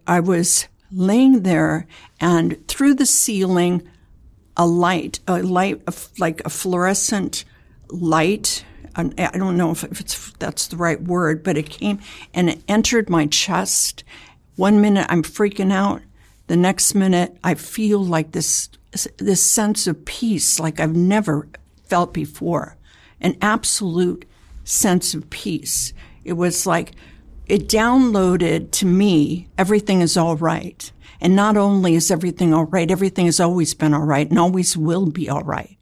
I was laying there, and through the ceiling, a light, like a fluorescent light. I don't know if that's the right word, but it came and it entered my chest. 1 minute I'm freaking out. The next minute I feel like this sense of peace like I've never felt before. An absolute sense of peace. It was like it downloaded to me, everything is all right. And not only is everything all right, everything has always been all right and always will be all right.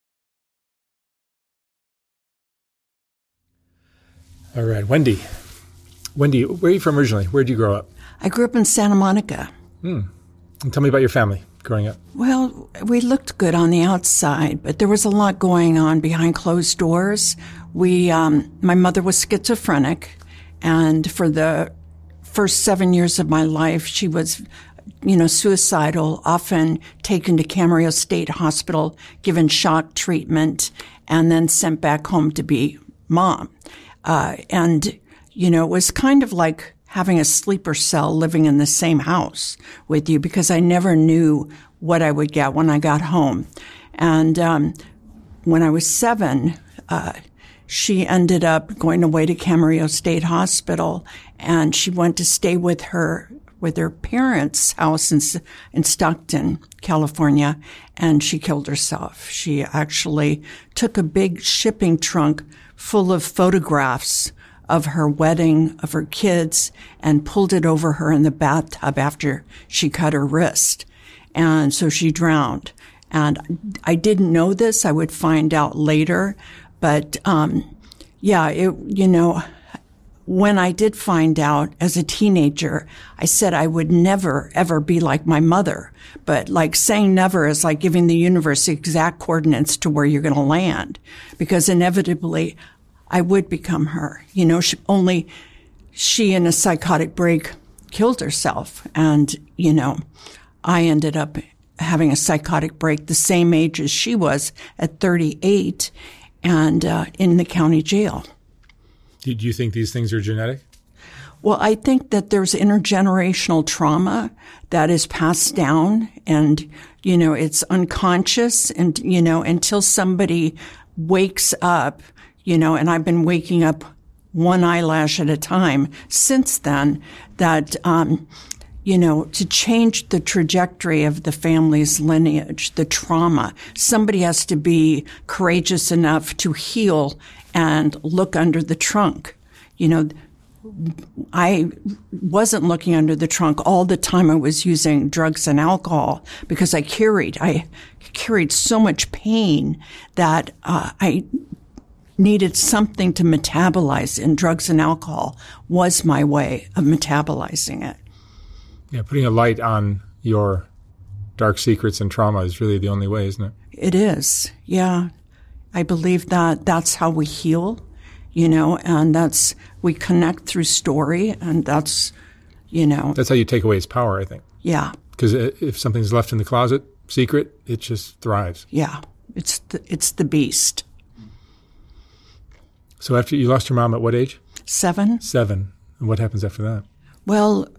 All right. Wendy, where are you from originally? Where did you grow up? I grew up in Santa Monica. And tell me about your family growing up. Well, we looked good on the outside, but there was a lot going on behind closed doors. My mother was schizophrenic, and for the first 7 years of my life, she was, suicidal, often taken to Camarillo State Hospital, given shock treatment, and then sent back home to be mom. It was kind of like having a sleeper cell living in the same house with you because I never knew what I would get when I got home. And when I was 7, she ended up going away to Camarillo State Hospital, and she went to stay with her parents' house in Stockton, California, and she killed herself. She actually took a big shipping trunk full of photographs of her wedding, of her kids, and pulled it over her in the bathtub after she cut her wrist. And so she drowned. And I didn't know this. I would find out later. But, when I did find out as a teenager, I said I would never, ever be like my mother. But like saying never is like giving the universe the exact coordinates to where you're going to land. Because inevitably, I would become her. She in a psychotic break killed herself. And, I ended up having a psychotic break the same age as she was at 38 and in the county jail. Do you think these things are genetic? Well, I think that there's intergenerational trauma that is passed down and, it's unconscious and, until somebody wakes up, and I've been waking up one eyelash at a time since then that, to change the trajectory of the family's lineage, the trauma, somebody has to be courageous enough to heal and look under the trunk. I wasn't looking under the trunk all the time. I was using drugs and alcohol because I carried so much pain that I needed something to metabolize, and drugs and alcohol was my way of metabolizing it. Yeah, putting a light on your dark secrets and trauma is really the only way, isn't it? It is, yeah. I believe that that's how we heal, and we connect through story, and that's, That's how you take away its power, I think. Yeah. Because if something's left in the closet, secret, it just thrives. Yeah, it's the beast. So after you lost your mom at what age? 7. 7. And what happens after that? Well,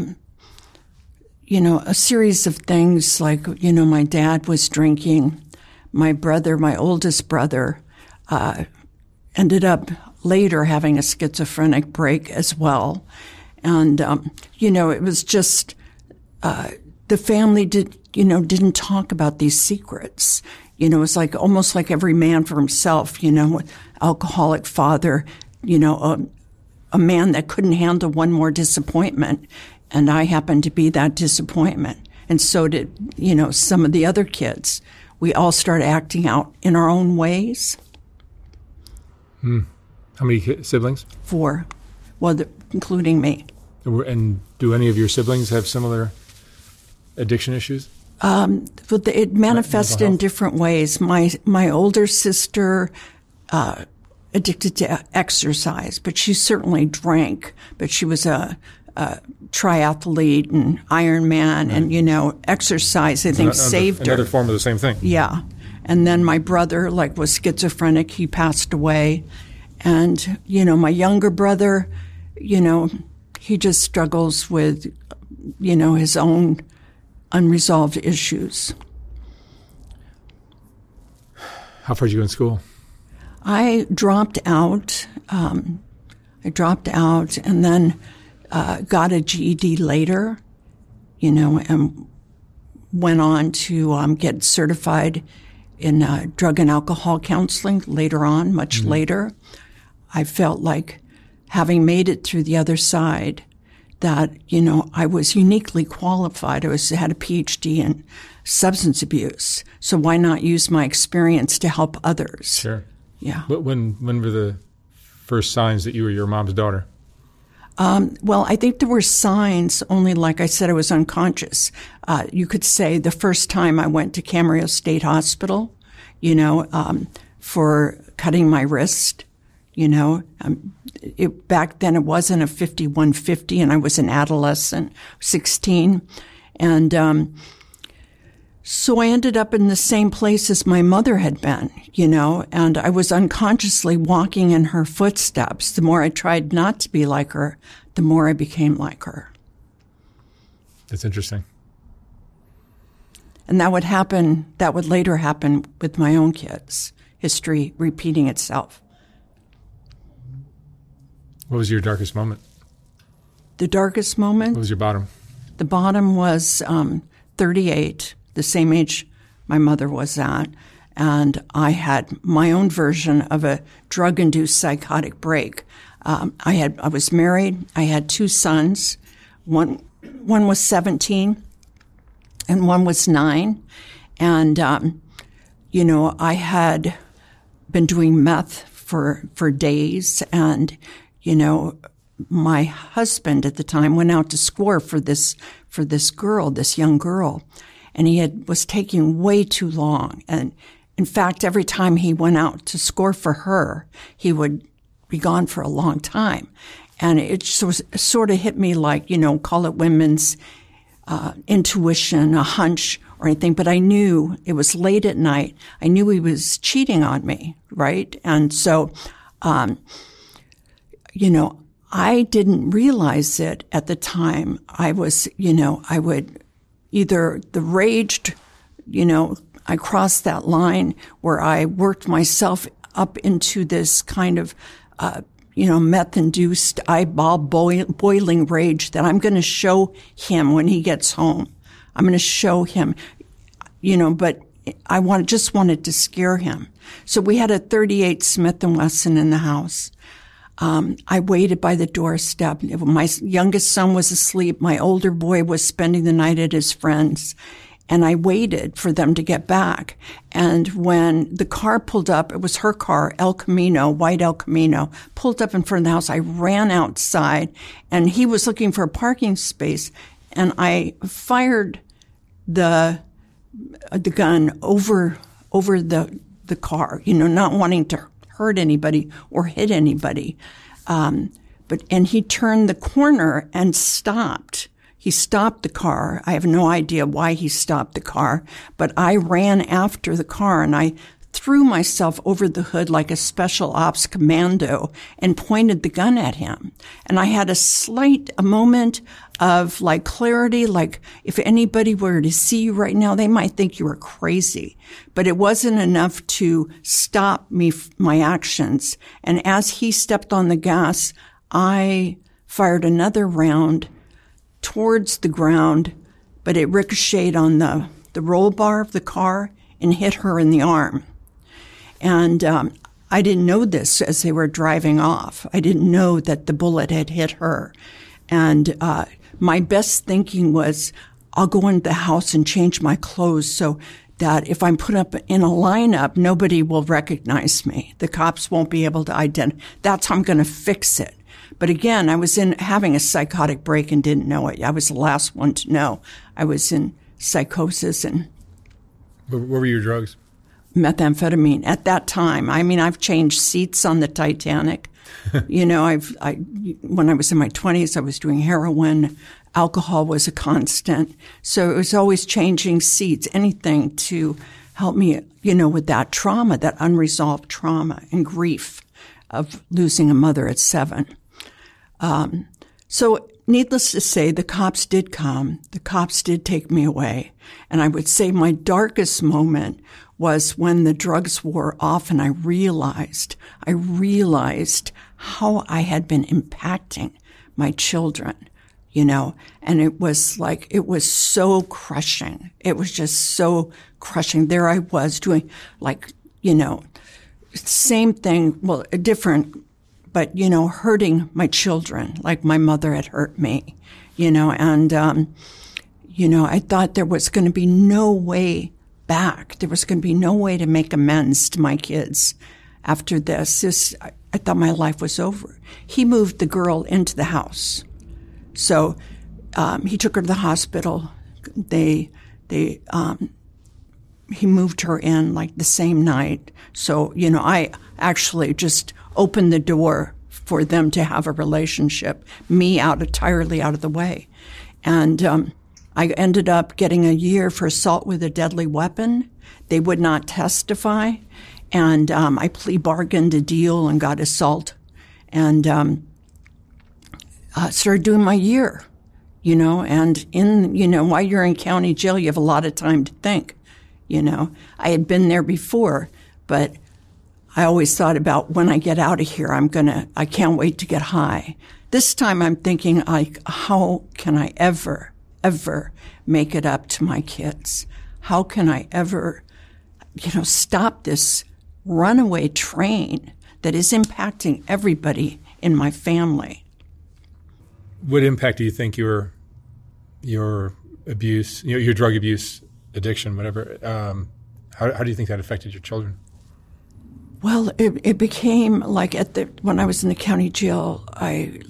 a series of things like, my dad was drinking. My oldest brother, ended up later having a schizophrenic break as well. And, it was just, the family didn't talk about these secrets. It was like almost like every man for himself, alcoholic father, a man that couldn't handle one more disappointment. And I happened to be that disappointment. And so did, some of the other kids. We all started acting out in our own ways. How many siblings? 4. Well, including me. And do any of your siblings have similar addiction issues? But it manifested in different ways. My older sister, addicted to exercise, but she certainly drank, but she was a triathlete and Ironman, and, exercise, I think, saved her. Another form of the same thing. Yeah. And then my brother, was schizophrenic. He passed away. And, my younger brother, he just struggles with his own unresolved issues. How far did you go in school? I dropped out. And then got a GED later, and went on to get certified in drug and alcohol counseling later on, much later. I felt like, having made it through the other side, that, I was uniquely qualified. I had a PhD in substance abuse. So why not use my experience to help others? Sure. Yeah. When were the first signs that you were your mom's daughter? Well, I think there were signs, only like I said, I was unconscious. You could say the first time I went to Camarillo State Hospital, for cutting my wrist, back then it wasn't a 5150 and I was an adolescent, 16. And, so I ended up in the same place as my mother had been, and I was unconsciously walking in her footsteps. The more I tried not to be like her, the more I became like her. That's interesting. And that would later happen with my own kids. History repeating itself. What was your darkest moment? The darkest moment? What was your bottom? The bottom was 38. The same age my mother was at, and I had my own version of a drug-induced psychotic break. I was married. I had 2 sons. One was 17, and one was 9. And I had been doing meth for days, and my husband at the time went out to score for this girl, this young girl. And he was taking way too long. And in fact, every time he went out to score for her, he would be gone for a long time. And it sort of hit me like, call it women's intuition, a hunch or anything. But I knew it was late at night. I knew he was cheating on me, right? And so, I didn't realize it at the time. I was, I would either the raged, I crossed that line where I worked myself up into this kind of, meth-induced eyeball boiling rage that I'm going to show him when he gets home. I'm going to show him, but I just wanted to scare him. So we had a .38 Smith & Wesson in the house. I waited by the doorstep. My youngest son was asleep. My older boy was spending the night at his friend's. And I waited for them to get back. And when the car pulled up, it was her car, El Camino, white El Camino, pulled up in front of the house. I ran outside, and he was looking for a parking space. And I fired the gun over the car, not wanting to hurt anybody or hit anybody. And he turned the corner and stopped. He stopped the car. I have no idea why he stopped the car, but I ran after the car and I threw myself over the hood like a special ops commando and pointed the gun at him. And I had a moment of like clarity, like if anybody were to see you right now, they might think you were crazy. But it wasn't enough to stop me, my actions. And as he stepped on the gas, I fired another round towards the ground, but it ricocheted on the roll bar of the car and hit her in the arm. And I didn't know this as they were driving off. I didn't know that the bullet had hit her. And my best thinking was, I'll go into the house and change my clothes so that if I'm put up in a lineup, nobody will recognize me. The cops won't be able to identify. That's how I'm going to fix it. But again, I was having a psychotic break and didn't know it. I was the last one to know. I was in psychosis and. What were your drugs? Methamphetamine at that time. I mean, I've changed seats on the Titanic. When I was in my 20s, I was doing heroin. Alcohol was a constant. So it was always changing seats, anything to help me, with that trauma, that unresolved trauma and grief of losing a mother at 7. So, needless to say, the cops did come. The cops did take me away. And I would say my darkest moment was when the drugs wore off and I realized how I had been impacting my children, and it was so crushing. It was just so crushing. There I was doing same thing, well, different, but, hurting my children like my mother had hurt me, and, I thought there was going to be no way back. There was going to be no way to make amends to my kids after this. I thought my life was over. He moved the girl into the house. So, he took her to the hospital. He moved her in like the same night. So, I actually just opened the door for them to have a relationship, me entirely out of the way. And, I ended up getting a year for assault with a deadly weapon. They would not testify. And, I plea bargained a deal and got assault and, started doing my year, and while you're in county jail, you have a lot of time to think, I had been there before, but I always thought about when I get out of here, I can't wait to get high. This time I'm thinking, how can I ever make it up to my kids? How can I ever, stop this runaway train that is impacting everybody in my family? What impact do you think your abuse, your drug abuse, addiction, whatever, how do you think that affected your children? Well, it became like when I was in the county jail, I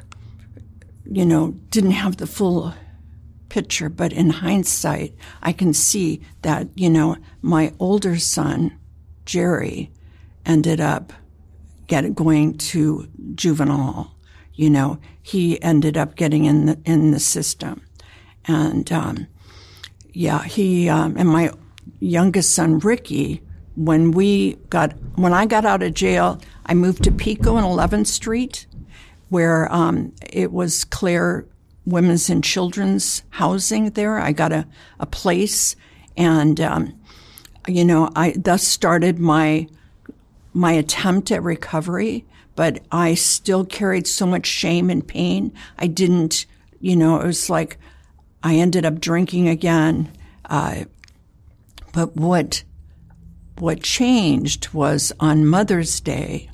didn't have the full picture, but in hindsight, I can see that, my older son, Jerry, ended up going to juvenile. He ended up getting in the system. And, he, and my youngest son, Ricky, when I got out of jail, I moved to Pico and 11th Street, where, it was Claire Women's and Children's Housing there. I got a place and, I thus started my attempt at recovery, but I still carried so much shame and pain. I didn't, it was like I ended up drinking again. But what changed was on Mother's Day,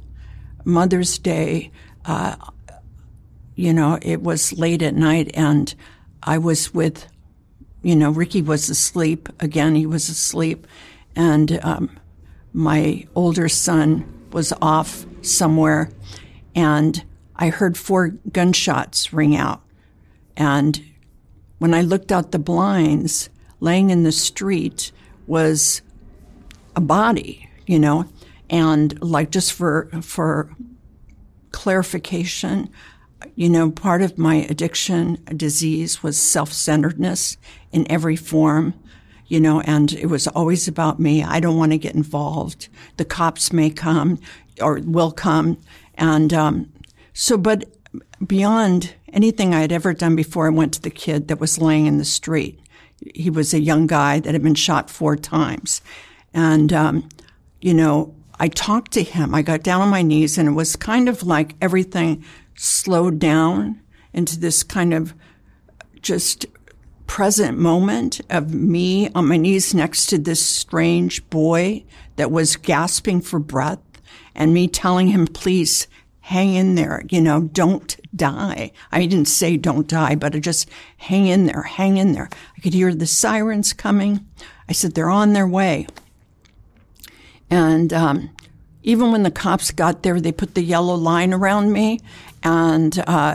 it was late at night and I was with, Ricky was asleep. Again, he was asleep. And, my older son was off somewhere and I heard 4 gunshots ring out. And when I looked out the blinds, laying in the street was a body, and just for clarification, part of my addiction disease was self-centeredness in every form, and it was always about me. I don't want to get involved. The cops may come or will come. And, but beyond anything I had ever done before, I went to the kid that was laying in the street. He was a young guy that had been shot 4 times. And, I talked to him. I got down on my knees and it was kind of like everything slowed down into this kind of just present moment of me on my knees next to this strange boy that was gasping for breath and me telling him, please hang in there, don't die. I didn't say don't die, but I just hang in there. I could hear the sirens coming. I said, they're on their way. And even when the cops got there, they put the yellow line around me and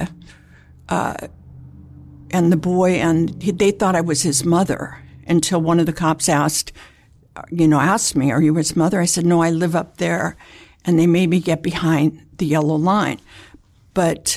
the boy, and they thought I was his mother until one of the cops asked me, are you his mother? I said, no, I live up there. And they made me get behind the yellow line. But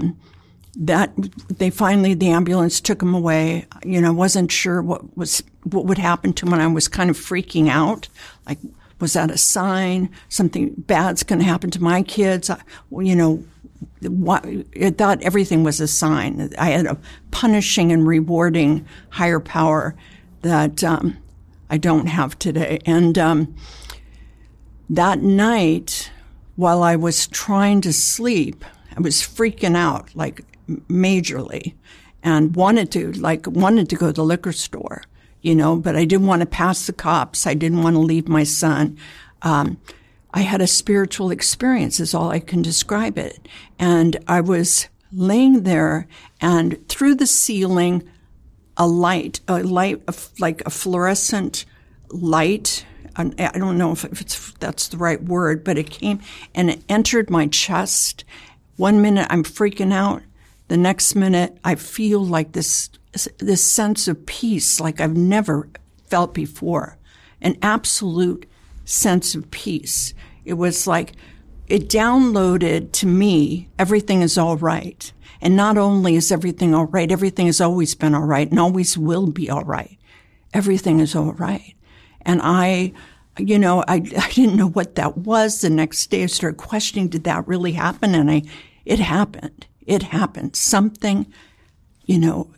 the ambulance took him away. I wasn't sure what would happen to him, and I was kind of freaking out. Like, was that a sign? Something bad's going to happen to my kids? it thought everything was a sign. I had a punishing and rewarding higher power that I don't have today. And that night, while I was trying to sleep, I was freaking out, like majorly, and wanted to go to the liquor store, but I didn't want to pass the cops. I didn't want to leave my son. I had a spiritual experience is all I can describe it. And I was laying there, and through the ceiling, a light, like a fluorescent light. I don't know if that's the right word, but it came and it entered my chest. 1 minute I'm freaking out. The next minute I feel like this sense of peace like I've never felt before. An absolute sense of peace. It was like it downloaded to me, everything is all right. And not only is everything all right, everything has always been all right and always will be all right. Everything is all right. And I didn't know what that was. The next day I started questioning, did that really happen? And it happened. It happened. Something, an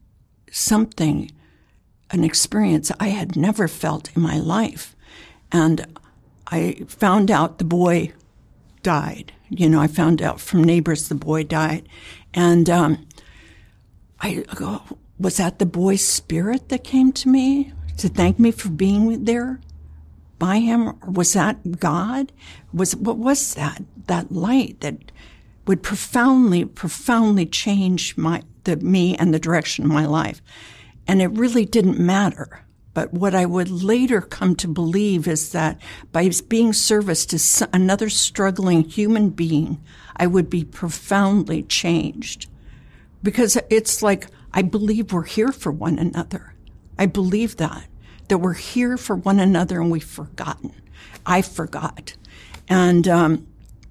experience I had never felt in my life. And I found out the boy died. I found out from neighbors the boy died. And I go, was that the boy's spirit that came to me to thank me for being there by him? Or was that God? What was that? That light that would profoundly, profoundly change me and the direction of my life. And it really didn't matter. But what I would later come to believe is that by being service to another struggling human being, I would be profoundly changed. Because it's like, I believe we're here for one another. I believe that we're here for one another and we've forgotten. I forgot. And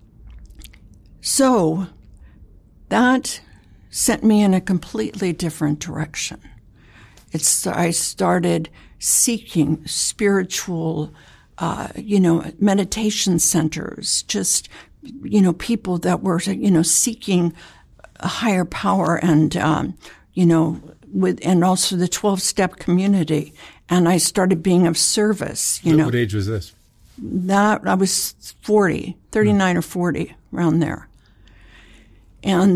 so that sent me in a completely different direction. I started seeking spiritual, meditation centers, just, people that were, seeking a higher power and, and also the 12-step community. And I started being of service, What age was this? That I was 39 or 40, around there. And,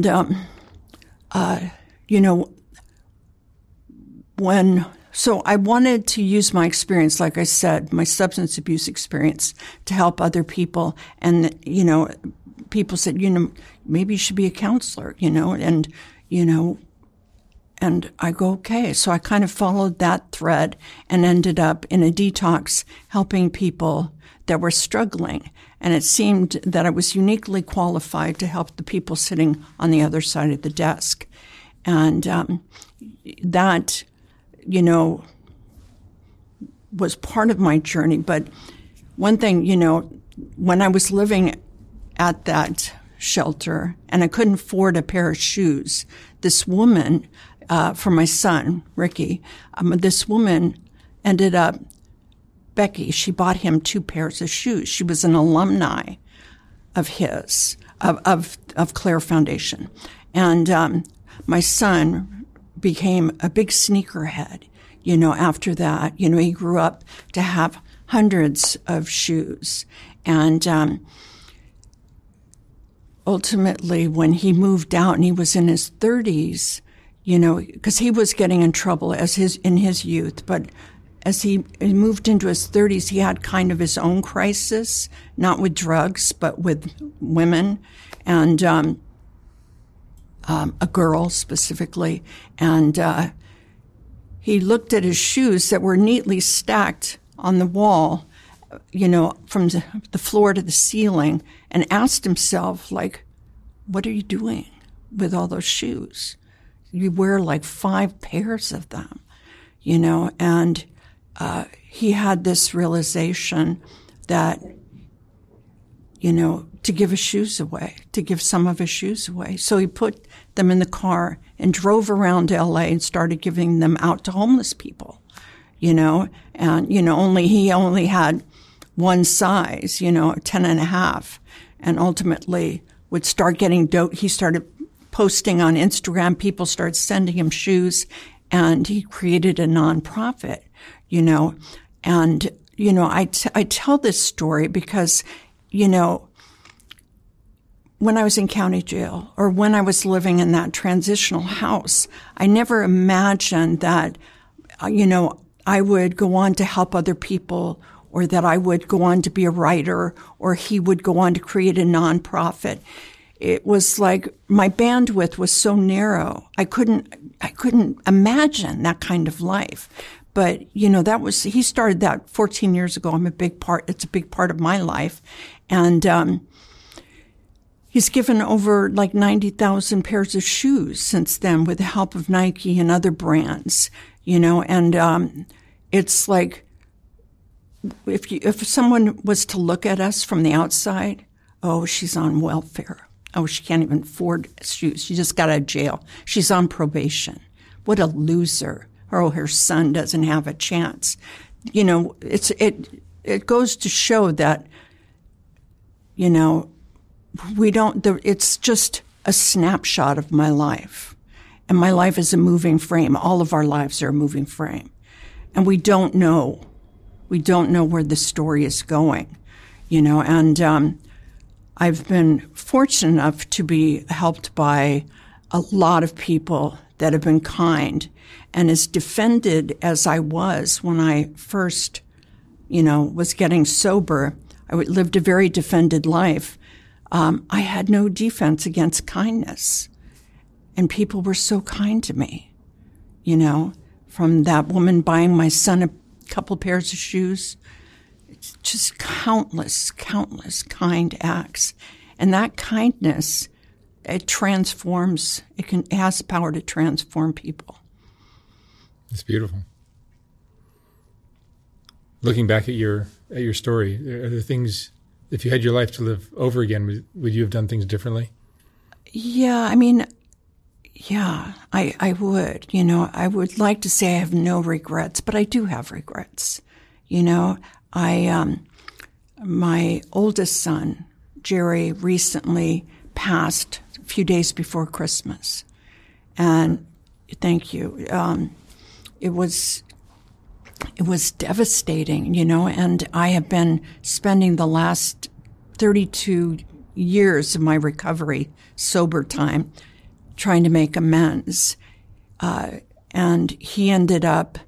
so I wanted to use my experience, like I said, my substance abuse experience, to help other people. And, people said, maybe you should be a counselor, and I go, okay. So I kind of followed that thread and ended up in a detox helping people that were struggling. And it seemed that I was uniquely qualified to help the people sitting on the other side of the desk. And that, was part of my journey. But one thing, when I was living at that shelter and I couldn't afford a pair of shoes, this woman, for my son, Ricky, this woman ended up, Becky, she bought him 2 pairs of shoes. She was an alumni of his, of Claire Foundation. And my son became a big sneakerhead, after that. He grew up to have hundreds of shoes. And ultimately, when he moved out and he was in his 30s, because he was getting in trouble in his youth, but as he moved into his 30s, he had kind of his own crisis, not with drugs, but with women and a girl specifically. And he looked at his shoes that were neatly stacked on the wall, from the floor to the ceiling, and asked himself, like, what are you doing with all those shoes? You wear like 5 pairs of them, and he had this realization that, to give his shoes away, to give some of his shoes away. So he put them in the car and drove around LA and started giving them out to homeless people, and, he only had one size, 10 and a half. And ultimately would start getting he started posting on Instagram. People started sending him shoes, and he created a nonprofit, and, I tell this story because, when I was in county jail or when I was living in that transitional house, I never imagined that, I would go on to help other people, or that I would go on to be a writer, or he would go on to create a nonprofit. It was like my bandwidth was so narrow. I couldn't imagine that kind of life. But, he started that 14 years ago. It's a big part of my life. And, he's given over like 90,000 pairs of shoes since then with the help of Nike and other brands, and, it's like, if someone was to look at us from the outside, oh, she's on welfare. Oh, she can't even afford shoes. She just got out of jail. She's on probation. What a loser. Oh, her son doesn't have a chance. It goes to show that, it's just a snapshot of my life. And my life is a moving frame. All of our lives are a moving frame. And we don't know where the story is going, and I've been fortunate enough to be helped by a lot of people that have been kind. And as defended as I was when I first, was getting sober, I lived a very defended life. I had no defense against kindness. And people were so kind to me, from that woman buying my son a couple pairs of shoes. It's just countless kind acts. And that kindness, it transforms, it has the power to transform people. It's beautiful. Looking back at your story, are there things, if you had your life to live over again, would you have done things differently? Yeah, I would. I would like to say I have no regrets, but I do have regrets. My oldest son, Jerry, recently passed a few days before Christmas. And thank you. It was devastating, and I have been spending the last 32 years of my recovery, sober time, trying to make amends. And he ended up,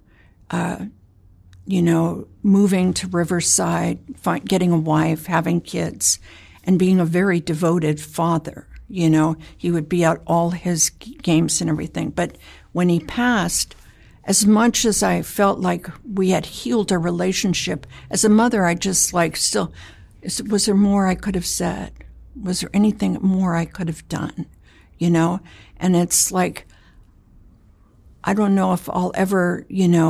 moving to Riverside, getting a wife, having kids, and being a very devoted father. He would be at all his games and everything. But when he passed, as much as I felt like we had healed our relationship, as a mother, I just was there more I could have said? Was there anything more I could have done? And it's like, I don't know if I'll ever,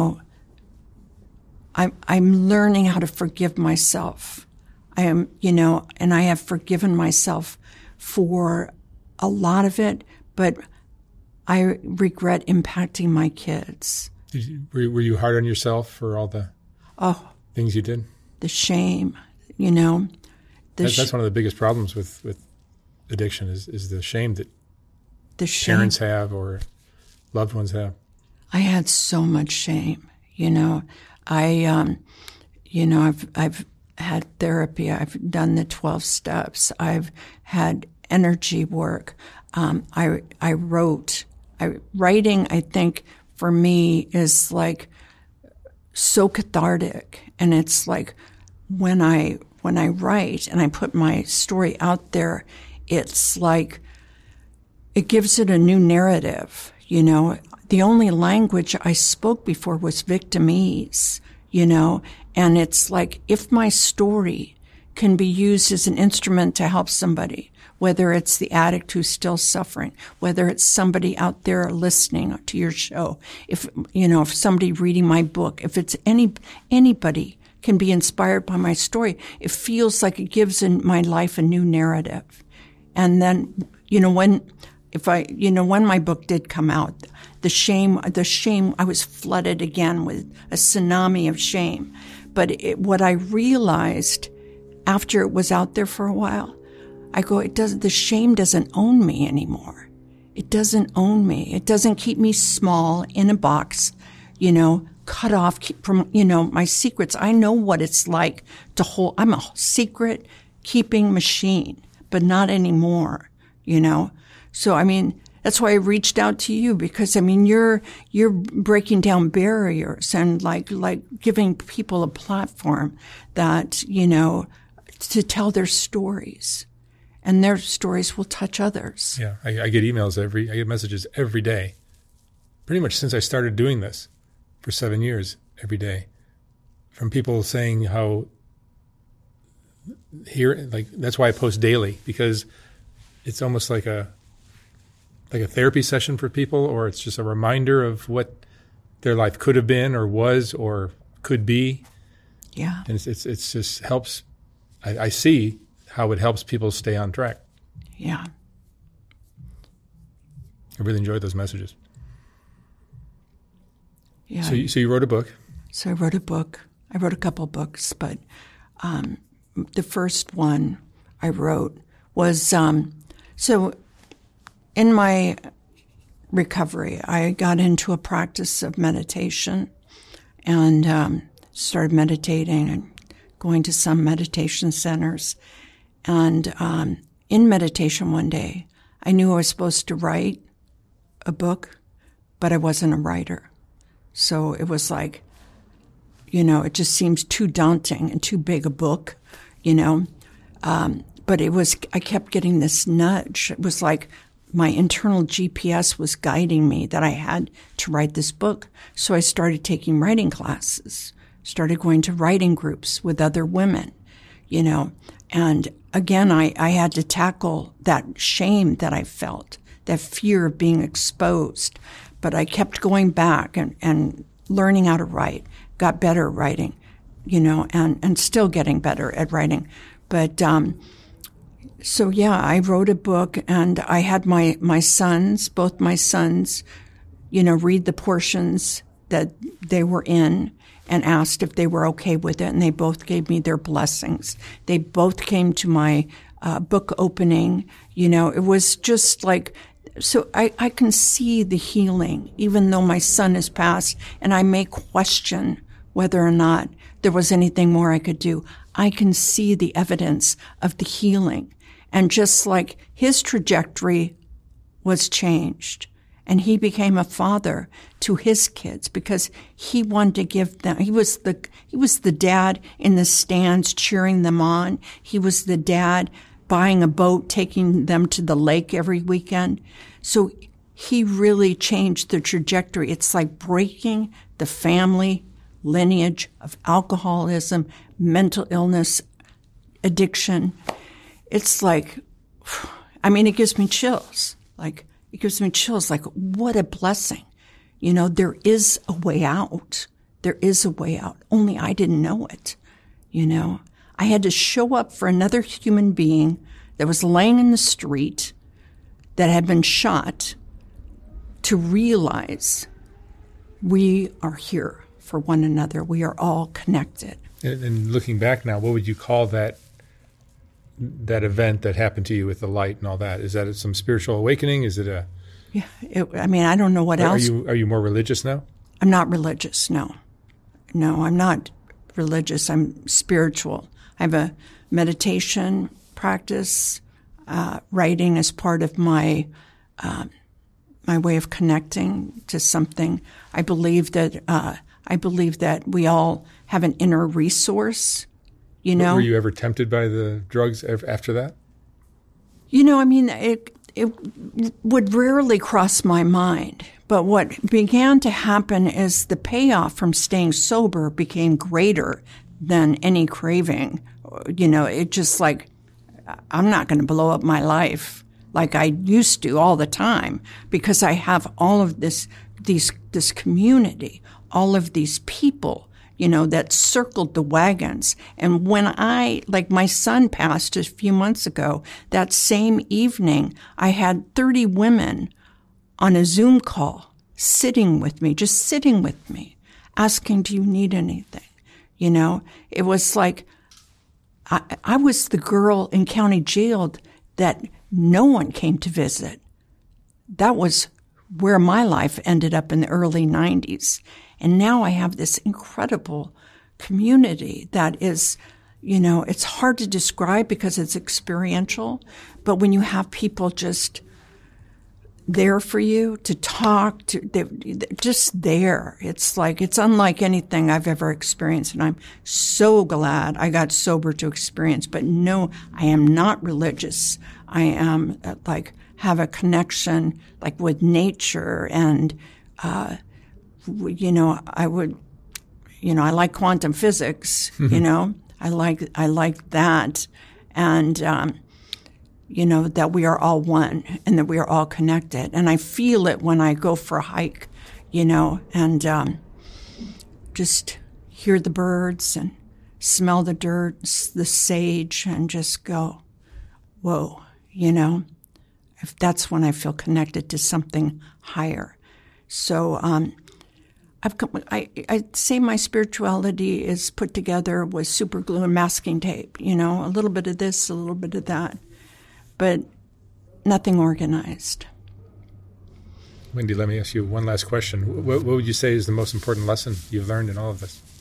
I'm learning how to forgive myself. I am, and I have forgiven myself for a lot of it, but I regret impacting my kids. Were you hard on yourself for all the things you did? The shame, That's one of the biggest problems with addiction is the shame that parents have or loved ones have. I had so much shame, I've had therapy. I've done the 12 steps. I've had energy work. Writing, I think, for me is like so cathartic. And it's like when I write and I put my story out there, it's like it gives it a new narrative, The only language I spoke before was victimese, and it's like if my story can be used as an instrument to help somebody, whether it's the addict who's still suffering, whether it's somebody out there listening to your show, if somebody reading my book, if it's anybody can be inspired by my story, it feels like it gives my life a new narrative. And then, when my book did come out, the shame, I was flooded again with a tsunami of shame. But what I realized after it was out there for a while, I go, the shame doesn't own me anymore. It doesn't own me. It doesn't keep me small in a box, cut off from, my secrets. I know what it's like to hold. I'm a secret keeping machine, but not anymore, So, that's why I reached out to you, because, you're breaking down barriers and like giving people a platform that, to tell their stories, and their stories will touch others. Yeah. I get emails I get messages every day, pretty much since I started doing this for 7 years, every day, from people saying how that's why I post daily, because it's almost like a therapy session for people, or it's just a reminder of what their life could have been or was or could be. Yeah. And it's just helps. I see how it helps people stay on track. Yeah. I really enjoyed those messages. Yeah. So you wrote a book. So I wrote a book. I wrote a couple books, but the first one I wrote was, so in my recovery, I got into a practice of meditation and started meditating and going to some meditation centers. And in meditation one day, I knew I was supposed to write a book, but I wasn't a writer. So it was like, it just seems too daunting and too big a book, But I kept getting this nudge. It was like my internal GPS was guiding me that I had to write this book. So I started taking writing classes, started going to writing groups with other women, And again, I had to tackle that shame that I felt, that fear of being exposed. But I kept going back and learning how to write, got better at writing, and still getting better at writing. But so, yeah, I wrote a book, and I had my sons, both my sons, read the portions that they were in and asked if they were okay with it, and they both gave me their blessings. They both came to my book opening. It was just like, so I can see the healing, even though my son has passed, and I may question whether or not there was anything more I could do. I can see the evidence of the healing. And just like his trajectory was changed, and he became a father to his kids because he wanted to give them, he was the dad in the stands cheering them on. He was the dad buying a boat, taking them to the lake every weekend. So he really changed the trajectory. It's like breaking the family lineage of alcoholism, mental illness, addiction. It's like, it gives me chills. Like, what a blessing. There is a way out. There is a way out. Only I didn't know it. I had to show up for another human being that was laying in the street that had been shot to realize we are here for one another. We are all connected. And looking back now, what would you call that event that happened to you with the light and all that? Is that some spiritual awakening? Is it a... Yeah, I don't know what else. Are you more religious now? I'm not religious, no. No, I'm not religious. I'm spiritual. I have a meditation practice. Writing is part of my way of connecting to something. I believe that we all have an inner resource. Were you ever tempted by the drugs after that? It would rarely cross my mind. But what began to happen is the payoff from staying sober became greater than any craving. It just like, I'm not going to blow up my life like I used to all the time because I have all of this community, all of these people, that circled the wagons. And when my son passed a few months ago, that same evening, I had 30 women on a Zoom call sitting with me, asking, do you need anything? It was like, I was the girl in county jail that no one came to visit. That was where my life ended up in the early 90s. And now I have this incredible community that is, it's hard to describe because it's experiential. But when you have people just there for you to talk to, they're just there. It's unlike anything I've ever experienced. And I'm so glad I got sober to experience. But no, I am not religious. I am have a connection with nature and, I like quantum physics, I like that. And, that we are all one and that we are all connected. And I feel it when I go for a hike, and just hear the birds and smell the dirt, the sage, and just go, whoa, if that's when I feel connected to something higher. So I'd say my spirituality is put together with super glue and masking tape, a little bit of this, a little bit of that, but nothing organized. Wendy, let me ask you one last question. What would you say is the most important lesson you've learned in all of this?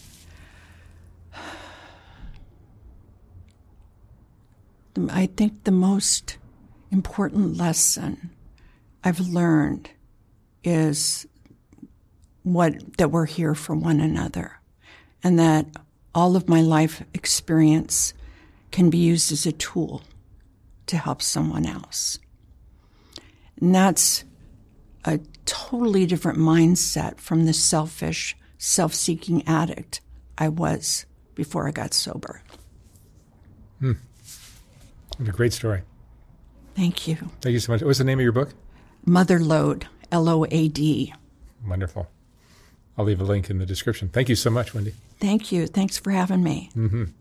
I think the most important lesson I've learned is that we're here for one another, and that all of my life experience can be used as a tool to help someone else. And that's a totally different mindset from the selfish, self-seeking addict I was before I got sober. What a great story. Thank you. Thank you so much. What's the name of your book? Mother Load, L-O-A-D. Wonderful. I'll leave a link in the description. Thank you so much, Wendy. Thank you. Thanks for having me. Mm-hmm.